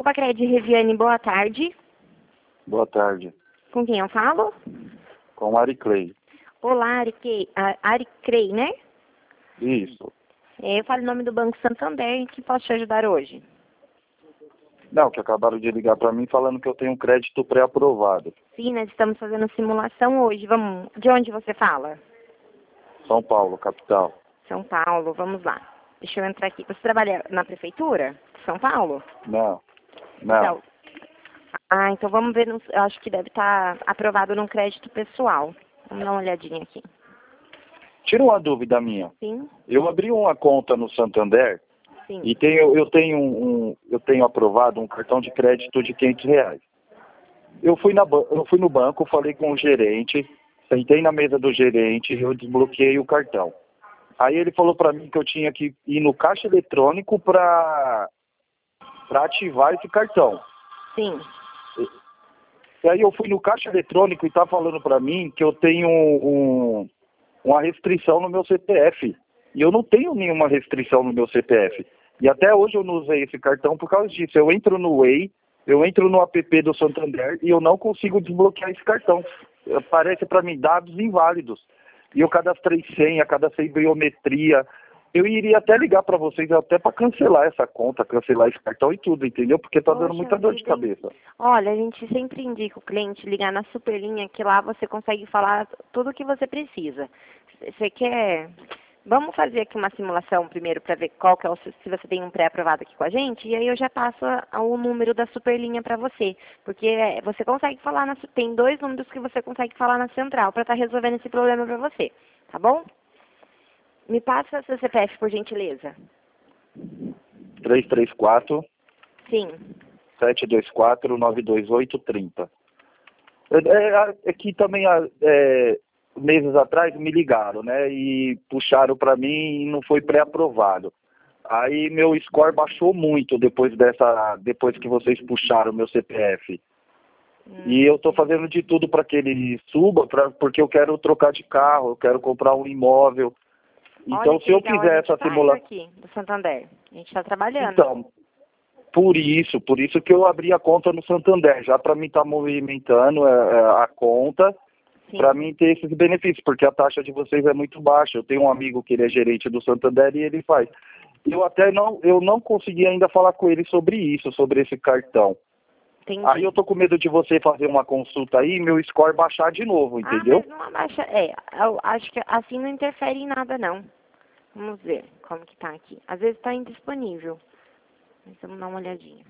Pacred Reviane, boa tarde. Boa tarde. Com quem eu falo? Com Ari Clay. Olá, Ari Clay, né? Isso. Eu falo em nome do Banco Santander, que posso te ajudar hoje? Não, que acabaram de ligar para mim falando que eu tenho um crédito pré-aprovado. Sim, nós estamos fazendo simulação hoje. Vamos. De onde você fala? São Paulo, capital. São Paulo, vamos lá. Deixa eu entrar aqui. Você trabalha na prefeitura de São Paulo? Não. Então, então vamos ver. Eu acho que deve estar aprovado num crédito pessoal. Vamos dar uma olhadinha aqui. Tira uma dúvida minha. Sim. Eu abri uma conta no Santander. Sim. E eu tenho aprovado um cartão de crédito de R$ 500. Eu fui no banco, falei com o gerente, sentei na mesa do gerente, eu desbloqueei o cartão. Aí ele falou para mim que eu tinha que ir no caixa eletrônico para ativar esse cartão. Sim. E aí eu fui no caixa eletrônico e tá falando para mim que eu tenho uma restrição no meu CPF. E eu não tenho nenhuma restrição no meu CPF. E até hoje eu não usei esse cartão por causa disso. Eu entro no Way, eu entro no app do Santander e eu não consigo desbloquear esse cartão. Aparece para mim dados inválidos. E eu cadastrei senha, cadastrei biometria. Eu iria até ligar para vocês até para cancelar essa conta, cancelar esse cartão e tudo, entendeu? Porque tá dando muita dor de cabeça. Olha, a gente sempre indica o cliente ligar na Superlinha, que lá você consegue falar tudo o que você precisa. Você quer... Vamos fazer aqui uma simulação primeiro para ver qual que é se você tem um pré-aprovado aqui com a gente, e aí eu já passo o número da Superlinha para você. Porque você consegue falar, tem 2 números que você consegue falar na central para estar resolvendo esse problema para você, tá bom? Me passa seu CPF, por gentileza. 334 Sim. 724 928 30. É que também meses atrás me ligaram, né? E puxaram para mim e não foi pré-aprovado. Aí meu score baixou muito depois que vocês puxaram meu CPF. E eu tô fazendo de tudo para que ele suba, porque eu quero trocar de carro, eu quero comprar um imóvel. Então, se eu fizer essa simulação aqui do Santander, a gente está trabalhando. Então, por isso que eu abri a conta no Santander, já para mim estar movimentando a conta, para mim ter esses benefícios, porque a taxa de vocês é muito baixa. Eu tenho um amigo que ele é gerente do Santander e ele faz. Eu não consegui ainda falar com ele sobre isso, sobre esse cartão. Entendi. Aí eu tô com medo de você fazer uma consulta aí e meu score baixar de novo, entendeu? Mas não abaixa, eu acho que assim não interfere em nada não. Vamos ver como que tá aqui. Às vezes está indisponível. Mas vamos dar uma olhadinha.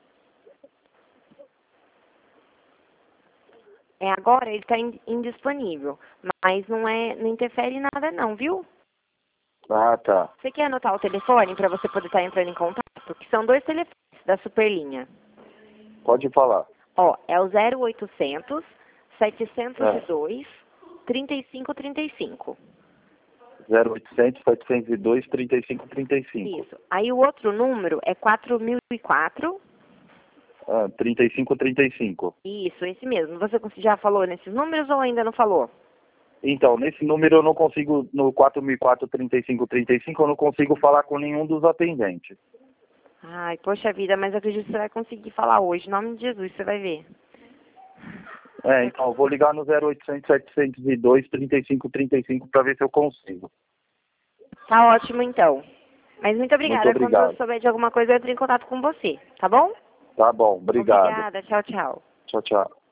Agora ele está indisponível, mas não interfere em nada não, viu? Ah, tá. Você quer anotar o telefone para você poder estar entrando em contato? Porque são 2 telefones da Superlinha. Pode falar. É o 0800 702 3535. 0800 702 3535. Isso. Aí o outro número é 4004. 3535. Isso, esse mesmo. Você já falou nesses números ou ainda não falou? Então, nesse número eu não consigo, no 4004 3535, eu não consigo falar com nenhum dos atendentes. Ai, poxa vida, mas eu acredito que você vai conseguir falar hoje. Em nome de Jesus, você vai ver. Então, eu vou ligar no 0800 702 3535 para ver se eu consigo. Tá ótimo, então. Mas muito obrigada. Muito obrigado. Quando eu souber de alguma coisa, eu entro em contato com você, tá bom? Tá bom, obrigado. Obrigada, tchau, tchau. Tchau, tchau.